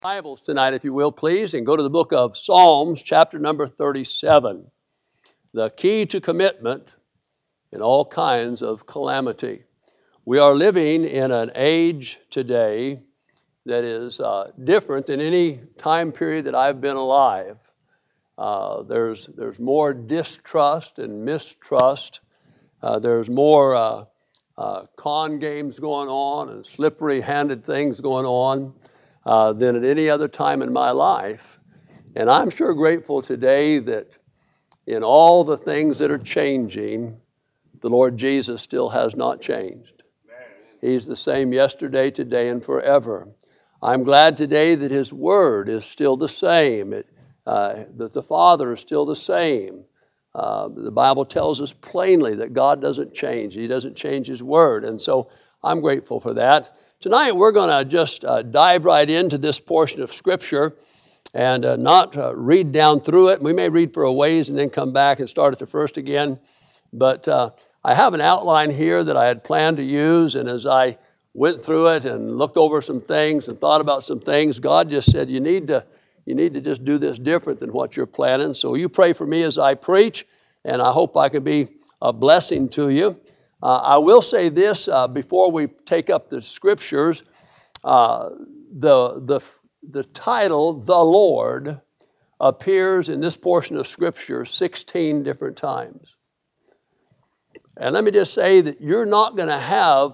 Bibles tonight, if you will, please, and go to the book of Psalms, chapter number 37. The key to commitment in all kinds of calamity. We are living in an age today that is different than any time period that I've been alive. There's more distrust and mistrust. There's more con games going on and slippery-handed things going on than at any other time in my life. And I'm sure grateful today that in all the things that are changing, the Lord Jesus still has not changed. He's the same yesterday, today, and forever. I'm glad today that His Word is still the same, that the Father is still the same. The Bible tells us plainly that God doesn't change. He doesn't change His Word. And so I'm grateful for that. Tonight we're going to just dive right into this portion of Scripture and not read down through it. We may read for a ways and then come back and start at the first again. But I have an outline here that I had planned to use, and as I went through it and looked over some things and thought about some things, God just said, you need to just do this different than what you're planning. So you pray for me as I preach, and I hope I can be a blessing to you. I will say this before we take up the scriptures. The title, The Lord, appears in this portion of Scripture 16 different times. And let me just say that you're not going to have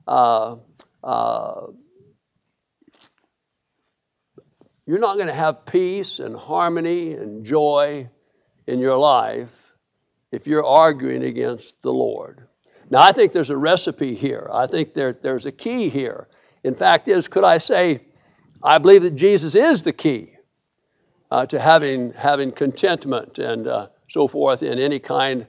peace and harmony and joy in your life if you're arguing against the Lord. Now, I think there's a recipe here. I think there's a key here. In fact, could I say, I believe that Jesus is the key to having contentment and so forth in any kind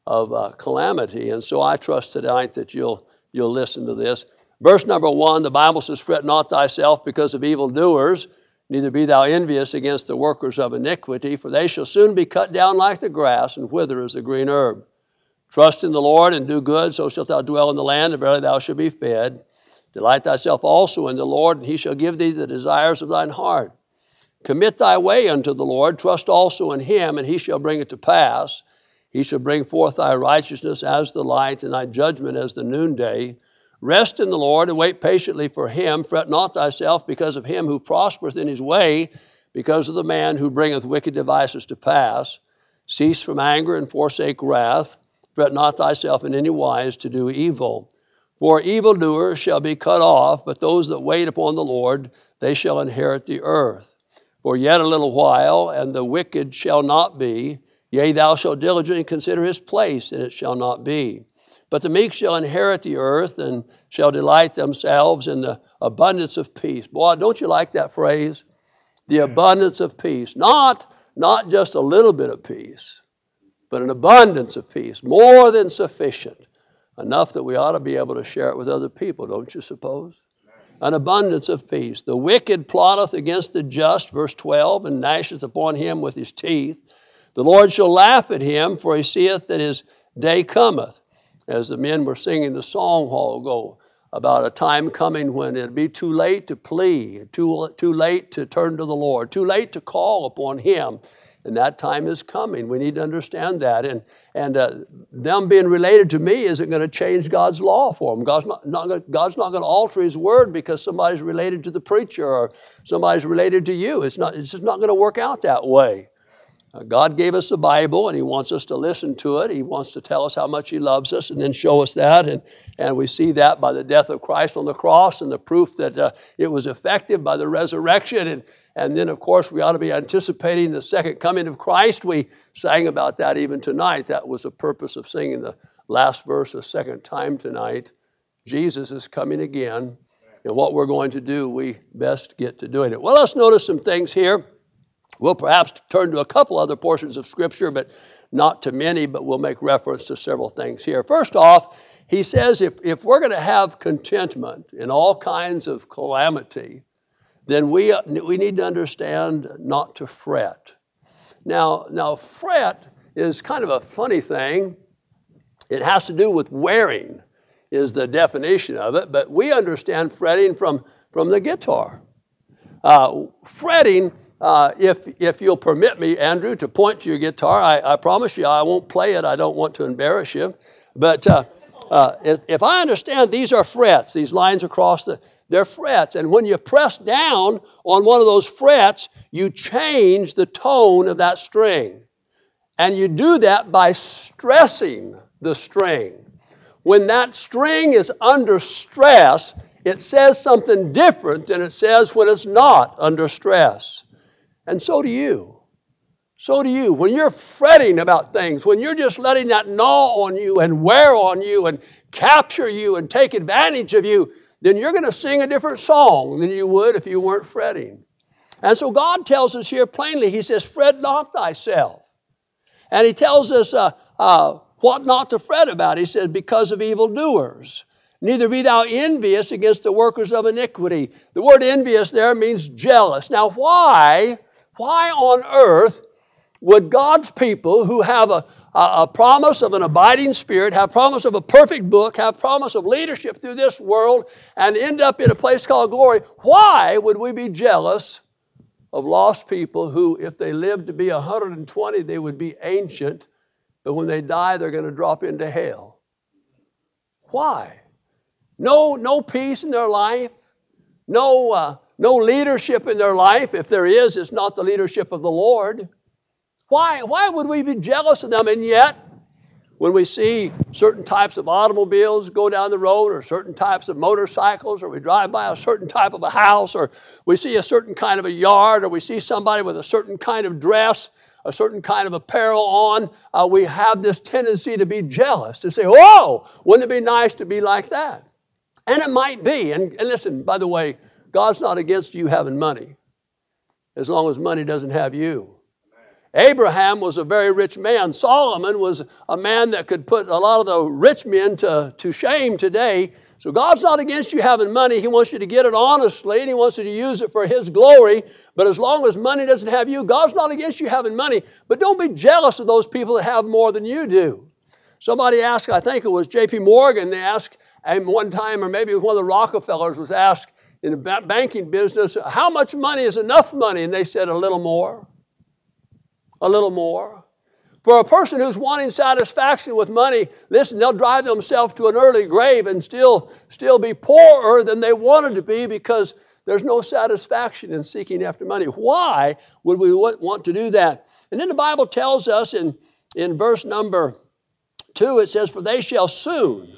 of calamity. And so I trust tonight that you'll listen to this. Verse number 1, the Bible says, "Fret not thyself because of evildoers, neither be thou envious against the workers of iniquity, for they shall soon be cut down like the grass and wither as the green herb. Trust in the Lord and do good, so shalt thou dwell in the land, and verily thou shalt be fed. Delight thyself also in the Lord, and He shall give thee the desires of thine heart. Commit thy way unto the Lord, trust also in Him, and He shall bring it to pass. He shall bring forth thy righteousness as the light, and thy judgment as the noonday. Rest in the Lord, and wait patiently for Him. Fret not thyself because of him who prospereth in his way, because of the man who bringeth wicked devices to pass. Cease from anger and forsake wrath. Fret not thyself in any wise to do evil. For evildoers shall be cut off, but those that wait upon the Lord, they shall inherit the earth. For yet a little while, and the wicked shall not be. Yea, thou shalt diligently consider his place, and it shall not be. But the meek shall inherit the earth, and shall delight themselves in the abundance of peace." Boy, don't you like that phrase? The abundance of peace. Not just a little bit of peace, but an abundance of peace, more than sufficient, enough that we ought to be able to share it with other people, don't you suppose? An abundance of peace. "The wicked plotteth against the just," verse 12, "and gnasheth upon him with his teeth. The Lord shall laugh at him, for he seeth that his day cometh." As the men were singing the song while ago about a time coming when it'd be too late to plead, too late to turn to the Lord, too late to call upon Him. And that time is coming. We need to understand that. And them being related to me isn't going to change God's law for them. God's not going to alter His word because somebody's related to the preacher or somebody's related to you. It's just not going to work out that way. God gave us the Bible, and He wants us to listen to it. He wants to tell us how much He loves us and then show us that. And we see that by the death of Christ on the cross and the proof that it was effective by the resurrection. And then, of course, we ought to be anticipating the second coming of Christ. We sang about that even tonight. That was the purpose of singing the last verse a second time tonight. Jesus is coming again. And what we're going to do, we best get to doing it. Well, let's notice some things here. We'll perhaps turn to a couple other portions of Scripture, but not to many, but we'll make reference to several things here. First off, he says if we're going to have contentment in all kinds of calamity, then we need to understand not to fret. Now, fret is kind of a funny thing. It has to do with wearing is the definition of it, but we understand fretting from the guitar. Fretting, if you'll permit me, Andrew, to point to your guitar, I promise you I won't play it. I don't want to embarrass you. But if I understand, these are frets. These lines across they're frets. And when you press down on one of those frets, you change the tone of that string. And you do that by stressing the string. When that string is under stress, it says something different than it says when it's not under stress. And so do you. So do you. When you're fretting about things, when you're just letting that gnaw on you and wear on you and capture you and take advantage of you, then you're going to sing a different song than you would if you weren't fretting. And so God tells us here plainly, He says, fret not thyself. And He tells us what not to fret about. He says, because of evildoers. Neither be thou envious against the workers of iniquity. The word envious there means jealous. Now why on earth would God's people who have a promise of an abiding spirit, have promise of a perfect book, have promise of leadership through this world, and end up in a place called glory, why would we be jealous of lost people who, if they lived to be 120, they would be ancient, but when they die, they're going to drop into hell? Why? No peace in their life, no leadership in their life. If there is, it's not the leadership of the Lord. Why would we be jealous of them? And yet, when we see certain types of automobiles go down the road, or certain types of motorcycles, or we drive by a certain type of a house, or we see a certain kind of a yard, or we see somebody with a certain kind of dress, a certain kind of apparel on, we have this tendency to be jealous, to say, oh, wouldn't it be nice to be like that? And it might be. And listen, by the way, God's not against you having money, as long as money doesn't have you. Abraham was a very rich man. Solomon was a man that could put a lot of the rich men to shame today. So God's not against you having money. He wants you to get it honestly, and He wants you to use it for His glory. But as long as money doesn't have you, God's not against you having money. But don't be jealous of those people that have more than you do. Somebody asked, I think it was J.P. Morgan, they asked one time, or maybe one of the Rockefellers was asked in the banking business, how much money is enough money? And they said, a little more. A little more. For a person who's wanting satisfaction with money, listen, they'll drive themselves to an early grave and still be poorer than they wanted to be, because there's no satisfaction in seeking after money. Why would we want to do that? And then the Bible tells us in verse number 2, it says, for they shall soon.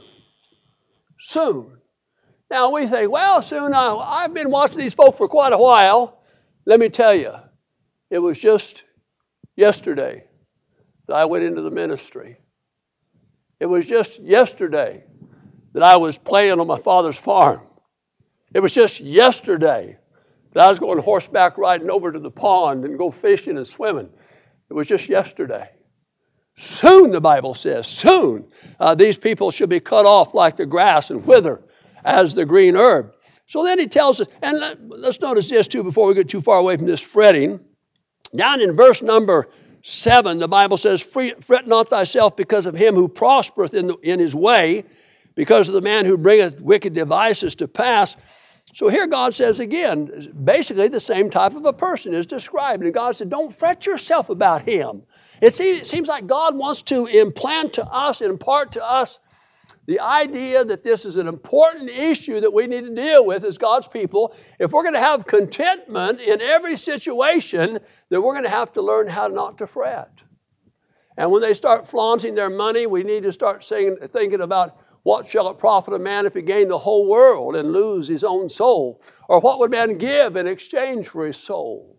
Now we think, well, soon, I've been watching these folk for quite a while. Let me tell you, it was just yesterday that I went into the ministry. It was just yesterday that I was playing on my father's farm. It was just yesterday that I was going horseback riding over to the pond and go fishing and swimming. It was just yesterday. Soon, the Bible says, soon these people shall be cut off like the grass and wither as the green herb. So then he tells us, and let's notice this too before we get too far away from this fretting. Down in verse number 7, the Bible says, fret not thyself because of him who prospereth in his way, because of the man who bringeth wicked devices to pass. So here God says again, basically the same type of a person is described. And God said, don't fret yourself about him. It seems like God wants to implant to us, impart to us, the idea that this is an important issue that we need to deal with as God's people. If we're going to have contentment in every situation, then we're going to have to learn how not to fret. And when they start flaunting their money, we need to start thinking about, what shall it profit a man if he gain the whole world and lose his own soul? Or what would man give in exchange for his soul?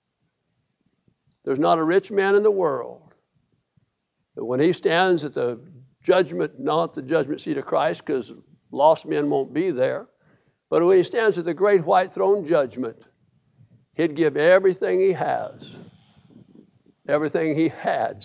There's not a rich man in the world that when he stands at the judgment, not the judgment seat of Christ, because lost men won't be there, but when he stands at the great white throne judgment, he'd give everything he has, everything he had,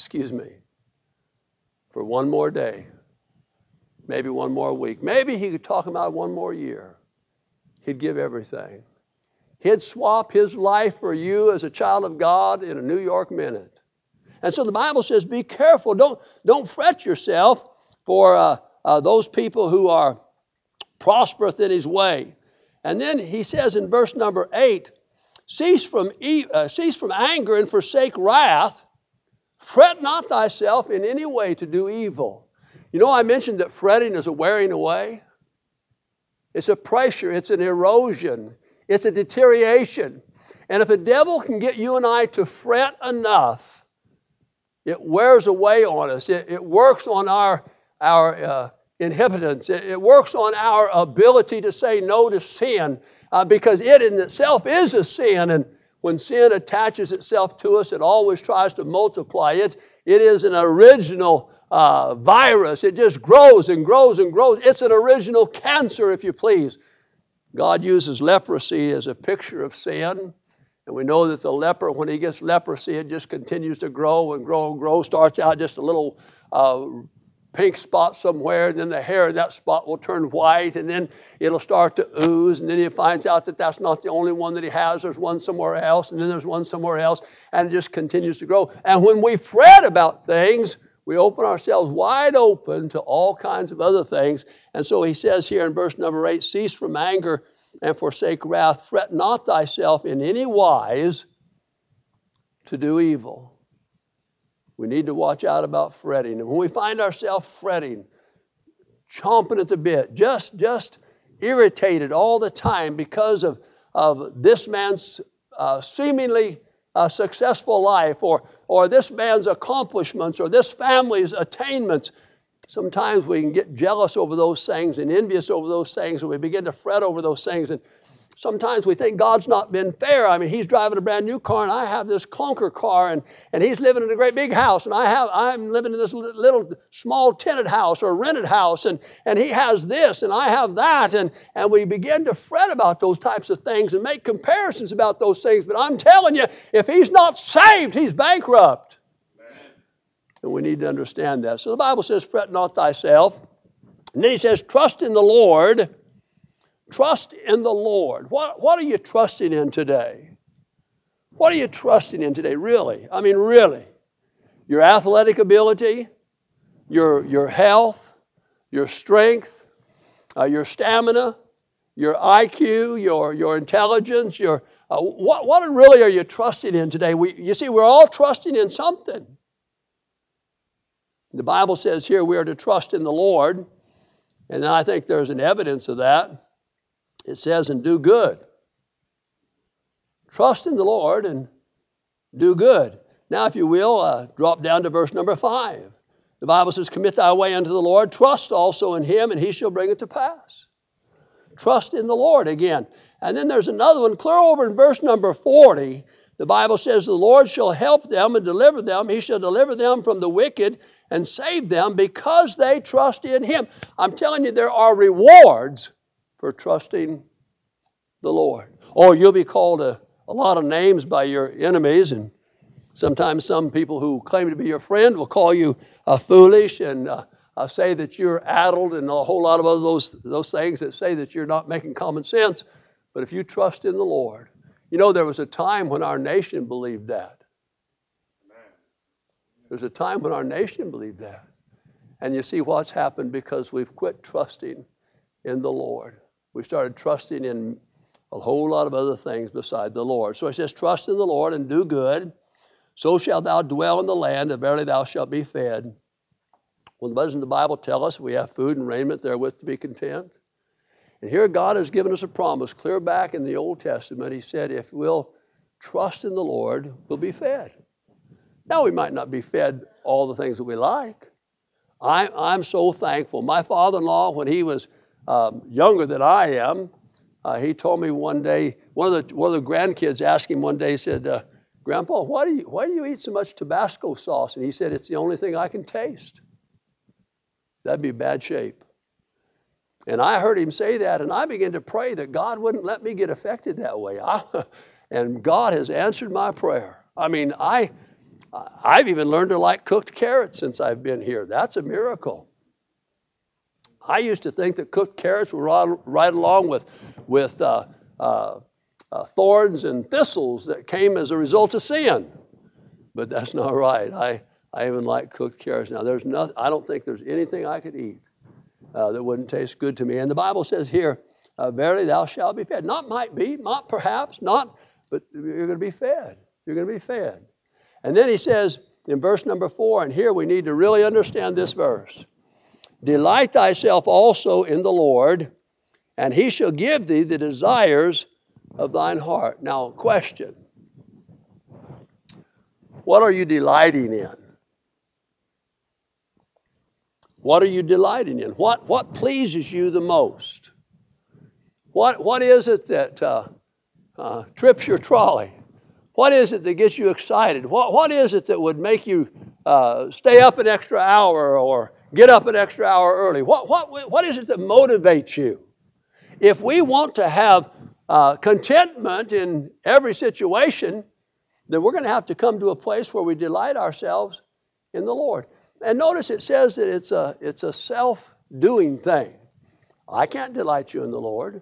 for one more day, maybe one more week. Maybe he could talk about one more year. He'd give everything. He'd swap his life for you as a child of God in a New York minute. And so the Bible says, be careful. Don't fret yourself for those people who are prosperous in his way. And then he says in verse number 8, cease from anger and forsake wrath. Fret not thyself in any way to do evil. You know, I mentioned that fretting is a wearing away. It's a pressure. It's an erosion. It's a deterioration. And if the devil can get you and I to fret enough, it wears away on us. It works on our inhibitants. It works on our ability to say no to sin because it in itself is a sin. And when sin attaches itself to us, it always tries to multiply it. It is an original virus. It just grows and grows and grows. It's an original cancer, if you please. God uses leprosy as a picture of sin. And we know that the leper, when he gets leprosy, it just continues to grow and grow and grow. Starts out just a little pink spot somewhere, and then the hair in that spot will turn white, and then it'll start to ooze, and then he finds out that that's not the only one that he has. There's one somewhere else, and then there's one somewhere else, and it just continues to grow. And when we fret about things, we open ourselves wide open to all kinds of other things. And so he says here in verse number 8, cease from anger and forsake wrath. Fret not thyself in any wise to do evil. We need to watch out about fretting. And when we find ourselves fretting, chomping at the bit, just irritated all the time because of this man's seemingly successful life, or this man's accomplishments, or this family's attainments, sometimes we can get jealous over those things and envious over those things, and we begin to fret over those things. And sometimes we think God's not been fair. I mean, he's driving a brand new car, and I have this clunker car, and he's living in a great big house, and I'm living in this little small tented house or rented house, and he has this, and I have that, and we begin to fret about those types of things and make comparisons about those things. But I'm telling you, if he's not saved, he's bankrupt. And we need to understand that. So the Bible says, fret not thyself. And then he says, trust in the Lord. Trust in the Lord. What are you trusting in today? What are you trusting in today, really? I mean, really. Your athletic ability, your health, your strength, your stamina, your IQ, your intelligence, what really are you trusting in today? You see, we're all trusting in something. The Bible says here we are to trust in the Lord, and I think there's an evidence of that. It says, and do good. Trust in the Lord and do good. Now, if you will, drop down to verse number 5. The Bible says, commit thy way unto the Lord, trust also in him, and he shall bring it to pass. Trust in the Lord again. And then there's another one, clear over in verse number 40. The Bible says, the Lord shall help them and deliver them. He shall deliver them from the wicked and save them because they trust in him. I'm telling you, there are rewards for trusting the Lord. Oh, you'll be called a lot of names by your enemies, and sometimes some people who claim to be your friend will call you foolish and say that you're addled and a whole lot of other those things that say that you're not making common sense. But if you trust in the Lord, you know, there was a time when our nation believed that. There's a time when our nation believed that. And you see what's happened because we've quit trusting in the Lord. We started trusting in a whole lot of other things beside the Lord. So it says, trust in the Lord and do good. So shalt thou dwell in the land, and verily thou shalt be fed. Well, doesn't the Bible tell us we have food and raiment therewith to be content? And here God has given us a promise clear back in the Old Testament. He said, if we'll trust in the Lord, we'll be fed. Now, we might not be fed all the things that we like. I'm so thankful. My father-in-law, when he was younger than I am, he told me one day, one of the grandkids asked him one day, he said, Grandpa, why do you eat so much Tabasco sauce? And he said, it's the only thing I can taste. That'd be bad shape. And I heard him say that, and I began to pray that God wouldn't let me get affected that way. And God has answered my prayer. I mean, I've even learned to like cooked carrots since I've been here. That's a miracle. I used to think that cooked carrots were right along with thorns and thistles that came as a result of sin. But that's not right. I even like cooked carrots. Now, I don't think there's anything I could eat that wouldn't taste good to me. And the Bible says here, verily thou shalt be fed. Not might be, not perhaps, not But you're going to be fed. You're going to be fed. And then he says in verse number 4, and here we need to really understand this verse. Delight thyself also in the Lord, and he shall give thee the desires of thine heart. Now, question. What are you delighting in? What are you delighting in? What pleases you the most? What is it that trips your trolley? What is it that gets you excited? What is it that would make you stay up an extra hour or get up an extra hour early? What is it that motivates you? If we want to have contentment in every situation, then we're going to have to come to a place where we delight ourselves in the Lord. And notice it says that it's a self-doing thing. I can't delight you in the Lord.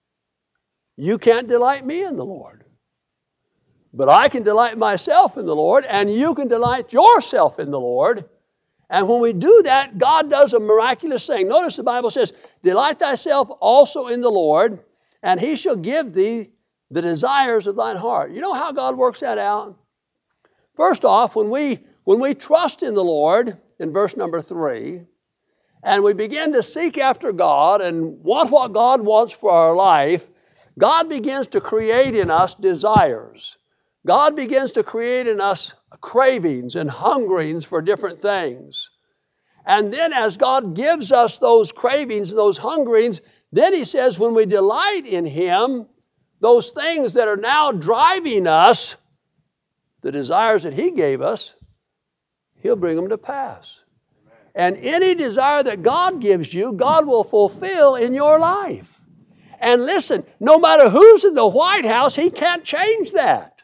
You can't delight me in the Lord. But I can delight myself in the Lord, and you can delight yourself in the Lord. And when we do that, God does a miraculous thing. Notice the Bible says, delight thyself also in the Lord, and he shall give thee the desires of thine heart. You know how God works that out? First off, when we trust in the Lord, in verse number 3, and we begin to seek after God and want what God wants for our life, God begins to create in us desires. God begins to create in us cravings and hungerings for different things. And then as God gives us those cravings, those hungerings, then he says when we delight in him, those things that are now driving us, the desires that he gave us, he'll bring them to pass. And any desire that God gives you, God will fulfill in your life. And listen, no matter who's in the White House, he can't change that.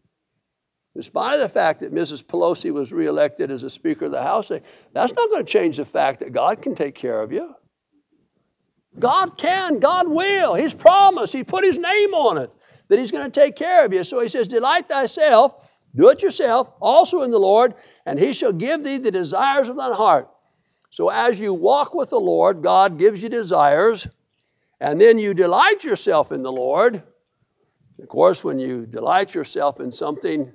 In spite of the fact that Mrs. Pelosi was reelected as a Speaker of the House, that's not going to change the fact that God can take care of you. God can, God will. He's promised, he put his name on it, that he's going to take care of you. So he says, delight thyself, do it yourself, also in the Lord, and he shall give thee the desires of thine heart. So as you walk with the Lord, God gives you desires, and then you delight yourself in the Lord. Of course, when you delight yourself in something,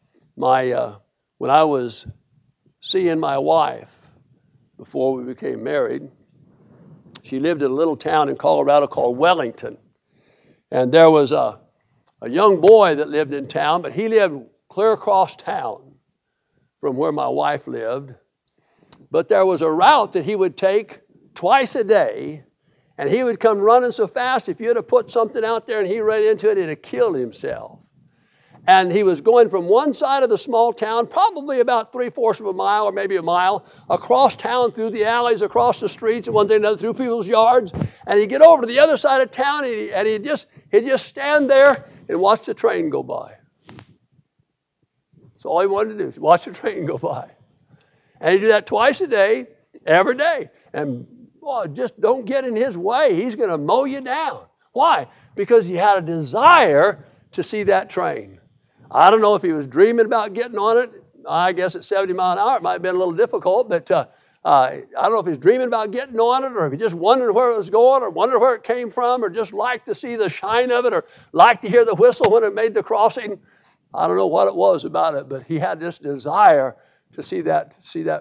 when I was seeing my wife before we became married, she lived in a little town in Colorado called Wellington. And there was a young boy that lived in town, but he lived clear across town from where my wife lived. But there was a route that he would take twice a day, and he would come running so fast, if you'd have put something out there and he ran into it, he'd have killed himself. And he was going from one side of the small town, probably about 3/4 of a mile or maybe a mile, across town, through the alleys, across the streets, and one thing another, through people's yards. And he'd get over to the other side of town, and he'd just stand there and watch the train go by. That's all he wanted to do, watch the train go by. And he'd do that twice a day, every day. And boy, just don't get in his way. He's going to mow you down. Why? Because he had a desire to see that train. I don't know if he was dreaming about getting on it. I guess at 70 miles an hour it might have been a little difficult, but I don't know if he's dreaming about getting on it, or if he just wondered where it was going, or wondered where it came from, or just liked to see the shine of it, or liked to hear the whistle when it made the crossing. I don't know what it was about it, but he had this desire to see that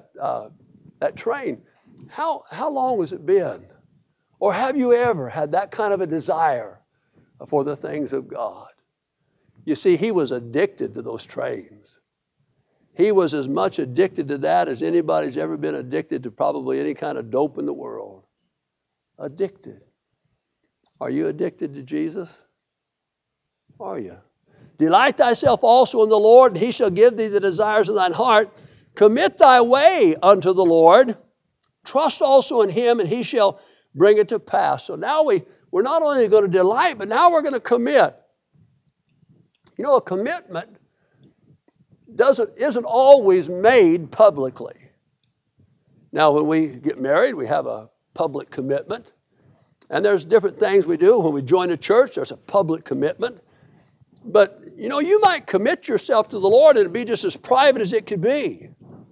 train. How long has it been? Or have you ever had that kind of a desire for the things of God? You see, he was addicted to those trains. He was as much addicted to that as anybody's ever been addicted to probably any kind of dope in the world. Addicted. Are you addicted to Jesus? Are you? Delight thyself also in the Lord, and he shall give thee the desires of thine heart. Commit thy way unto the Lord. Trust also in him, and he shall bring it to pass. So now we're not only going to delight, but now we're going to commit. You know, a commitment isn't always made publicly. Now, when we get married, we have a public commitment. And there's different things we do. When we join a church, there's a public commitment. But, you know, you might commit yourself to the Lord and it'd be just as private as it could be.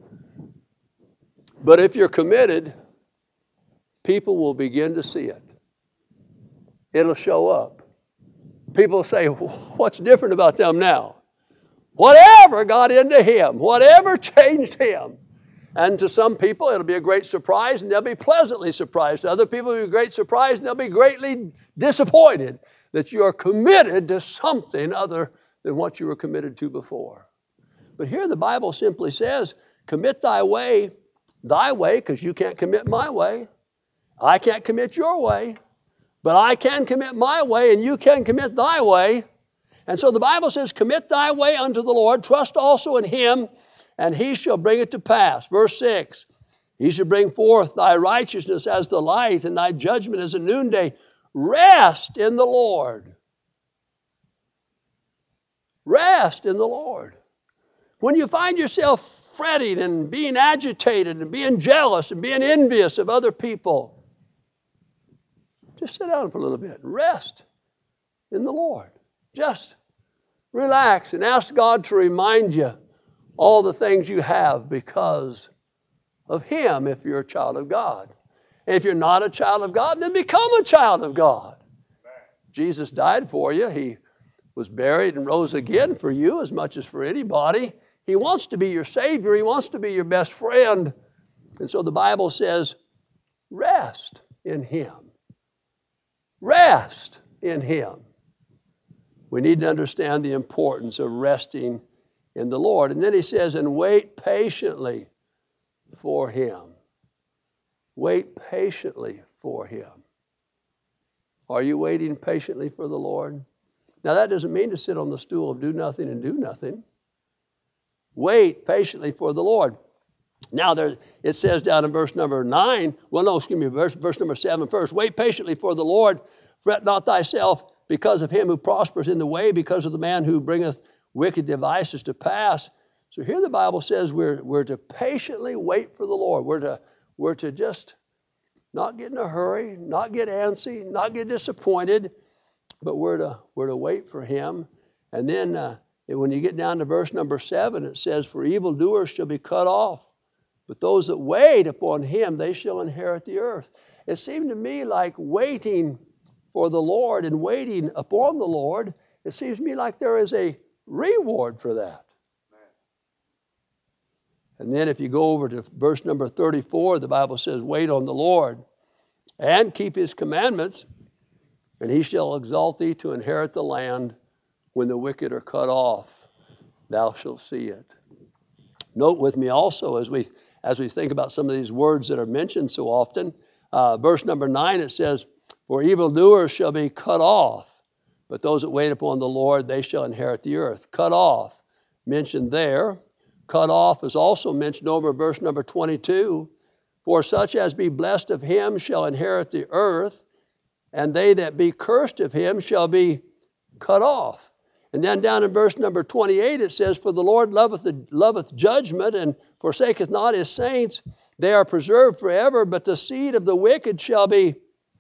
But if you're committed, people will begin to see it. It'll show up. People say, what's different about them now? Whatever got into him, whatever changed him. And to some people, it'll be a great surprise, and they'll be pleasantly surprised. To other people, it'll be a great surprise, and they'll be greatly disappointed that you are committed to something other than what you were committed to before. But here the Bible simply says, commit thy way, because you can't commit my way. I can't commit your way, but I can commit my way, and you can commit thy way. And so the Bible says, commit thy way unto the Lord, trust also in him, and he shall bring it to pass. Verse 6, he shall bring forth thy righteousness as the light, and thy judgment as a noonday. Rest in the Lord. Rest in the Lord. When you find yourself fretting and being agitated and being jealous and being envious of other people, just sit down for a little bit and rest in the Lord. Just relax and ask God to remind you all the things you have because of him if you're a child of God. And if you're not a child of God, then become a child of God. Jesus died for you. He was buried and rose again for you as much as for anybody. He wants to be your Savior. He wants to be your best friend. And so the Bible says, rest in him. Rest in him. We need to understand the importance of resting in the Lord. And then he says, and wait patiently for him. Wait patiently for him. Are you waiting patiently for the Lord? Now that doesn't mean to sit on the stool of do nothing and do nothing. Wait patiently for the Lord. Now it says down in verse number 9, verse number 7 first. Wait patiently for the Lord, fret not thyself because of him who prospers in the way, because of the man who bringeth wicked devices to pass. So here the Bible says we're to patiently wait for the Lord. We're to just not get in a hurry, not get antsy, not get disappointed, but we're to wait for him. And then when you get down to verse number 7, it says, for evildoers shall be cut off, but those that wait upon him, they shall inherit the earth. It seemed to me like waiting for the Lord and waiting upon the Lord, it seems to me like there is a reward for that. And then if you go over to verse number 34, the Bible says, wait on the Lord and keep his commandments, and he shall exalt thee to inherit the land. When the wicked are cut off, thou shalt see it. Note with me also as we think about some of these words that are mentioned so often, verse number 9, it says, for evildoers shall be cut off, but those that wait upon the Lord, they shall inherit the earth. Cut off, mentioned there. Cut off is also mentioned over verse number 22. For such as be blessed of him shall inherit the earth, and they that be cursed of him shall be cut off. And then down in verse number 28 it says, for the Lord loveth judgment, and forsaketh not his saints. They are preserved forever, but the seed of the wicked shall be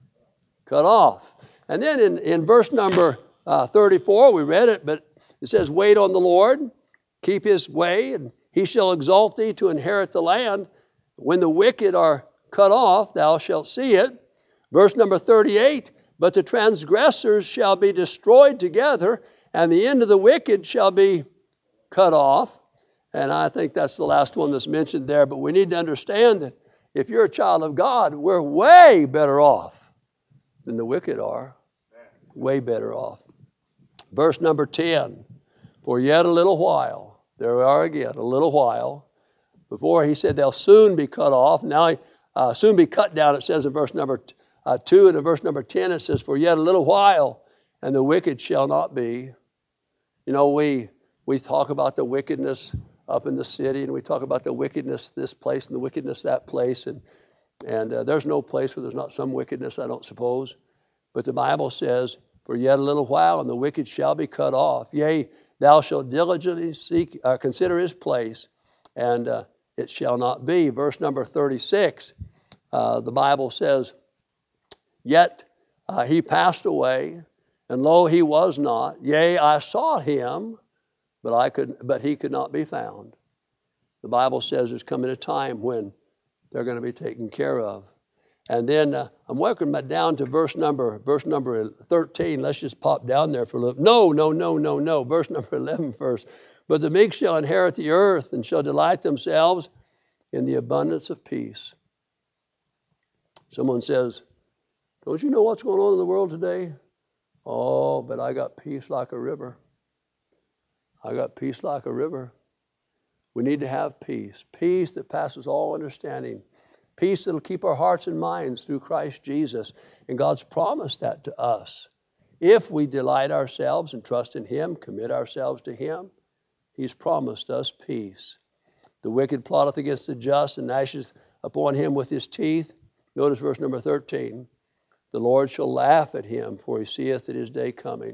cut off. And then in verse number 34, we read it, but it says, wait on the Lord, keep his way, and he shall exalt thee to inherit the land. When the wicked are cut off, thou shalt see it. Verse number 38, but the transgressors shall be destroyed together, and the end of the wicked shall be cut off. And I think that's the last one that's mentioned there. But we need to understand that if you're a child of God, we're way better off than the wicked are. Way better off. Verse number 10, for yet a little while, there we are again, a little while. Before he said they'll soon be cut off. Now soon be cut down, it says in verse number 2, and in verse number 10 it says, for yet a little while, and the wicked shall not be. You know, we talk about the wickedness up in the city, and we talk about the wickedness this place and the wickedness that place, and there's no place where there's not some wickedness, I don't suppose. But the Bible says, for yet a little while, and the wicked shall be cut off. Yea, thou shalt diligently consider his place, and it shall not be. Verse number 36, the Bible says, yet he passed away, and lo, he was not. Yea, I sought him, but he could not be found. The Bible says there's coming a time when they're going to be taken care of. And then I'm working down to verse number 13. Let's just pop down there for a little. No. Verse number 11 first. But the meek shall inherit the earth and shall delight themselves in the abundance of peace. Someone says, don't you know what's going on in the world today? Oh, but I got peace like a river. I got peace like a river. We need to have peace. Peace that passes all understanding. Peace that will keep our hearts and minds through Christ Jesus. And God's promised that to us. If we delight ourselves and trust in Him, commit ourselves to Him, He's promised us peace. The wicked plotteth against the just and gnasheth upon him with his teeth. Notice verse number 13. The Lord shall laugh at him, for he seeth that his day cometh.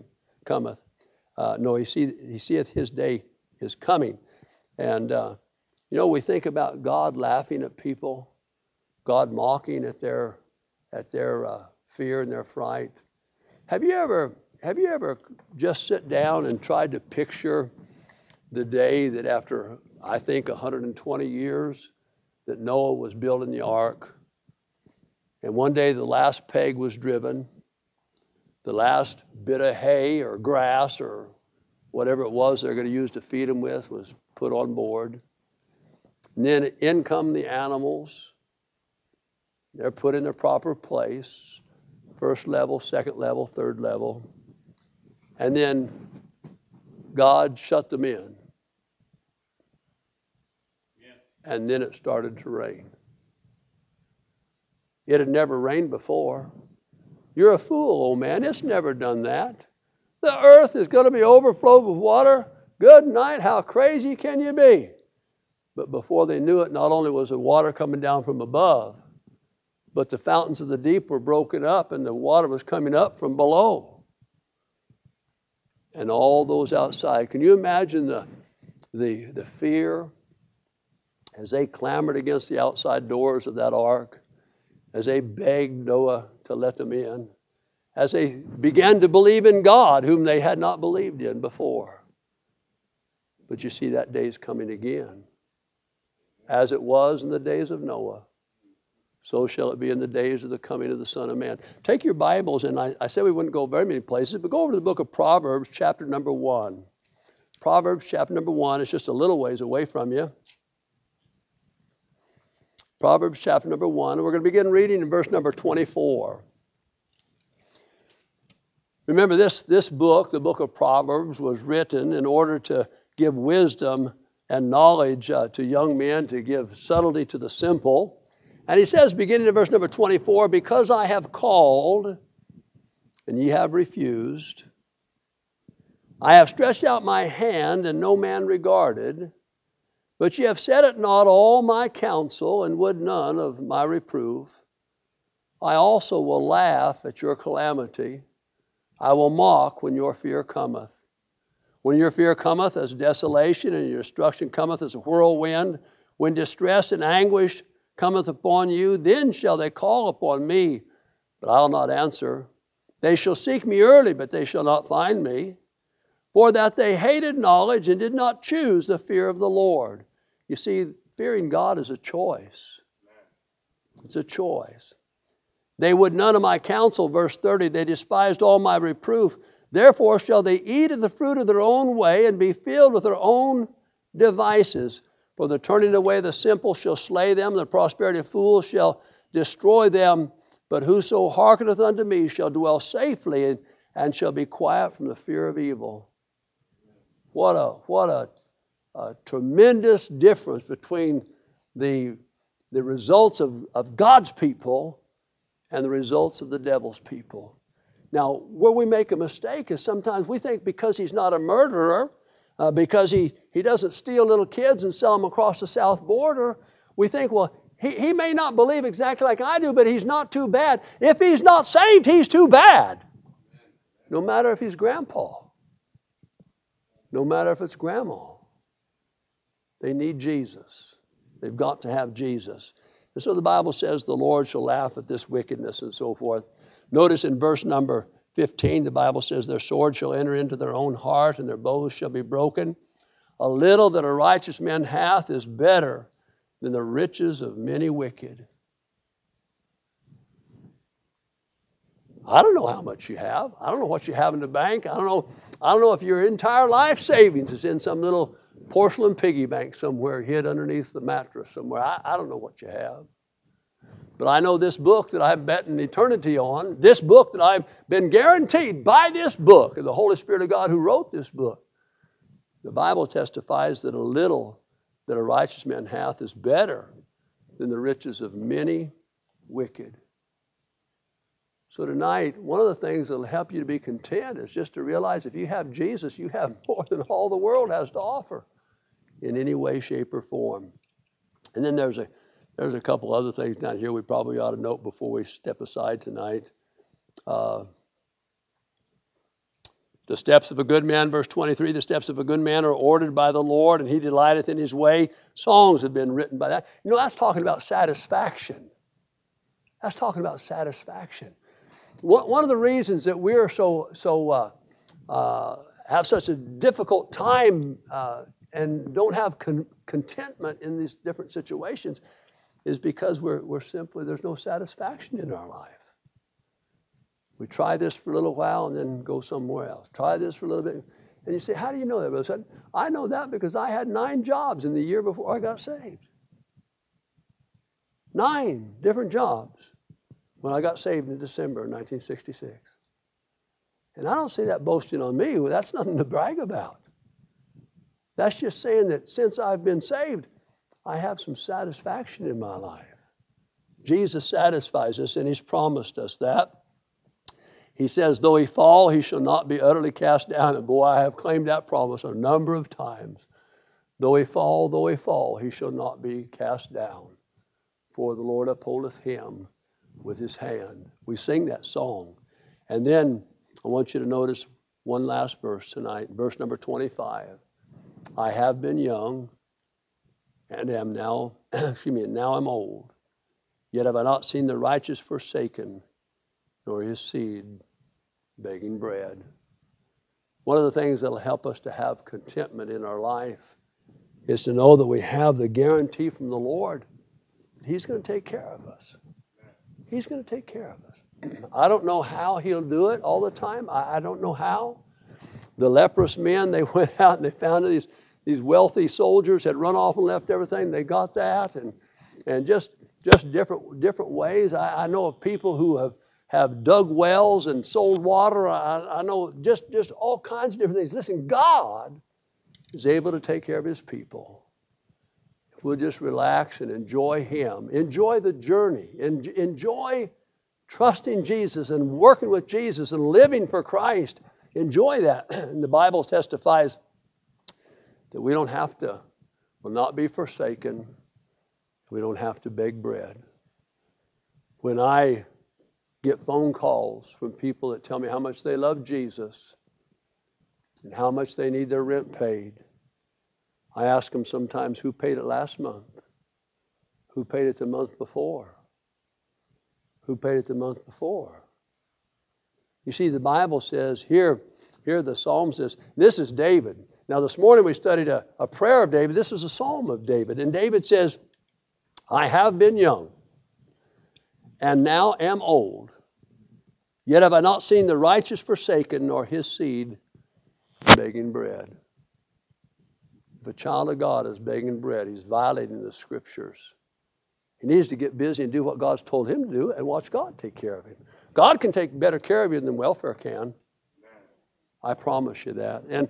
He seeth his day is coming. And, we think about God laughing at people, God mocking at their fear and their fright. Have you ever just sit down and tried to picture the day that after, I think, 120 years that Noah was building the ark, and one day the last peg was driven, the last bit of hay or grass or whatever it was they're going to use to feed them with was put on board. And then in come the animals. They're put in their proper place, first level, second level, third level. And then God shut them in. And then it started to rain. It had never rained before. You're a fool, old man. It's never done that. The earth is going to be overflowed with water. Good night. How crazy can you be? But before they knew it, not only was the water coming down from above, but the fountains of the deep were broken up and the water was coming up from below. And all those outside. Can you imagine the fear as they clamored against the outside doors of that ark, as they begged Noah to let them in, as they began to believe in God, whom they had not believed in before? But you see, that day's coming again. As it was in the days of Noah, so shall it be in the days of the coming of the Son of Man. Take your Bibles, and I said we wouldn't go very many places, but go over to the book of Proverbs, chapter number 1. Proverbs, chapter number 1. It's just a little ways away from you. Proverbs, chapter number 1. We're going to begin reading in verse number 24. Remember, this book, the book of Proverbs, was written in order to give wisdom and knowledge to young men, to give subtlety to the simple. And he says, beginning in verse number 24, because I have called, and ye have refused. I have stretched out my hand, and no man regarded. But ye have set at naught all my counsel, and would none of my reproof. I also will laugh at your calamity. I will mock when your fear cometh. When your fear cometh as desolation, and your destruction cometh as a whirlwind, when distress and anguish cometh upon you, then shall they call upon me, but I'll not answer. They shall seek me early, but they shall not find me. For that they hated knowledge and did not choose the fear of the Lord. You see, fearing God is a choice. It's a choice. They would none of my counsel, verse 30, they despised all my reproof. Therefore shall they eat of the fruit of their own way and be filled with their own devices. For the turning away of the simple shall slay them, the prosperity of fools shall destroy them. But whoso hearkeneth unto me shall dwell safely and shall be quiet from the fear of evil. What a tremendous difference between the results of God's people and the results of the devil's people. Now, where we make a mistake is sometimes we think because he's not a murderer, because he doesn't steal little kids and sell them across the south border, we think, well, he may not believe exactly like I do, but he's not too bad. If he's not saved, he's too bad. No matter if he's grandpa. No matter if it's grandma. They need Jesus. They've got to have Jesus. And so the Bible says the Lord shall laugh at this wickedness and so forth. Notice in verse number 15, the Bible says their sword shall enter into their own heart and their bows shall be broken. A little that a righteous man hath is better than the riches of many wicked. I don't know how much you have. I don't know what you have in the bank. I don't know if your entire life savings is in some little porcelain piggy bank somewhere hid underneath the mattress somewhere. I don't know what you have. But I know this book that I've bet an eternity on, this book that I've been guaranteed by this book, and the Holy Spirit of God who wrote this book. The Bible testifies that a little that a righteous man hath is better than the riches of many wicked. So tonight, one of the things that will help you to be content is just to realize if you have Jesus, you have more than all the world has to offer in any way, shape, or form. And then there's a couple other things down here we probably ought to note before we step aside tonight. The steps of a good man, verse 23, the steps of a good man are ordered by the Lord, and he delighteth in his way. Songs have been written by that. You know, that's talking about satisfaction. That's talking about satisfaction. One of the reasons that we're have such a difficult time and don't have contentment in these different situations is because we're simply, there's no satisfaction in our life. We try this for a little while and then go somewhere else. Try this for a little bit. And you say, how do you know that, Brother Sutton? I know that because I had 9 jobs in the year before I got saved. 9 different jobs when I got saved in December of 1966. And I don't say that boasting on me. That's nothing to brag about. That's just saying that since I've been saved, I have some satisfaction in my life. Jesus satisfies us, and he's promised us that. He says, though he fall, he shall not be utterly cast down. And boy, I have claimed that promise a number of times. Though he fall, he shall not be cast down. For the Lord upholdeth him with his hand. We sing that song. And then I want you to notice one last verse tonight, verse number 25. I have been young and am now, now I'm old. Yet have I not seen the righteous forsaken, nor his seed begging bread. One of the things that will help us to have contentment in our life is to know that we have the guarantee from the Lord. He's going to take care of us. He's going to take care of us. I don't know how he'll do it all the time. I don't know how. The leprous men, they went out and they found these wealthy soldiers had run off and left everything. They got that and just different ways. I know of people who have dug wells and sold water. I know just all kinds of different things. Listen, God is able to take care of his people. If we'll just relax and enjoy him, enjoy the journey, enjoy trusting Jesus and working with Jesus and living for Christ, enjoy that. And the Bible testifies that we don't have to, will not be forsaken. We don't have to beg bread. When I get phone calls from people that tell me how much they love Jesus and how much they need their rent paid, I ask them sometimes, who paid it last month? Who paid it the month before? Who paid it the month before? You see, the Bible says, here the Psalm says, this is David. Now this morning we studied a prayer of David. This is a psalm of David. And David says, I have been young and now am old. Yet have I not seen the righteous forsaken, nor his seed begging bread. If a child of God is begging bread, he's violating the Scriptures. He needs to get busy and do what God's told him to do and watch God take care of him. God can take better care of you than welfare can. I promise you that. I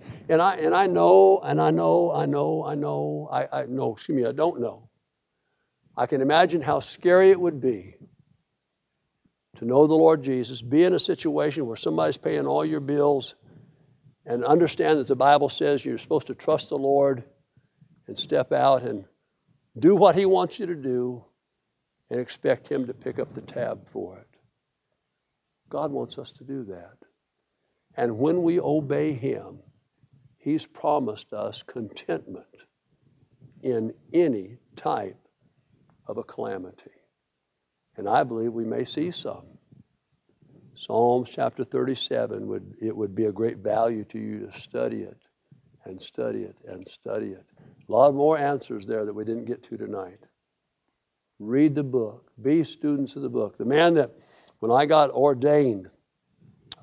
don't know. I can imagine how scary it would be to know the Lord Jesus, be in a situation where somebody's paying all your bills, and understand that the Bible says you're supposed to trust the Lord and step out and do what he wants you to do and expect him to pick up the tab for it. God wants us to do that. And when we obey him, he's promised us contentment in any type of a calamity. And I believe we may see some. Psalms chapter 37, would be a great value to you to study it and study it and study it. A lot more answers there that we didn't get to tonight. Read the book. Be students of the book. The man that, when I got ordained,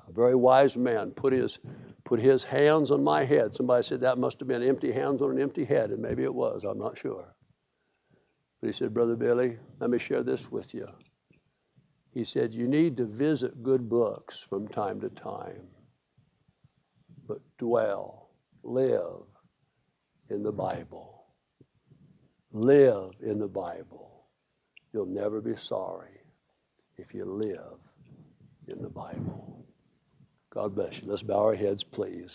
A very wise man put his hands on my head. Somebody said that must have been empty hands on an empty head, and maybe it was. I'm not sure. But he said, Brother Billy, let me share this with you. He said, you need to visit good books from time to time, but live in the Bible. Live in the Bible. You'll never be sorry if you live in the Bible. God bless you. Let's bow our heads, please.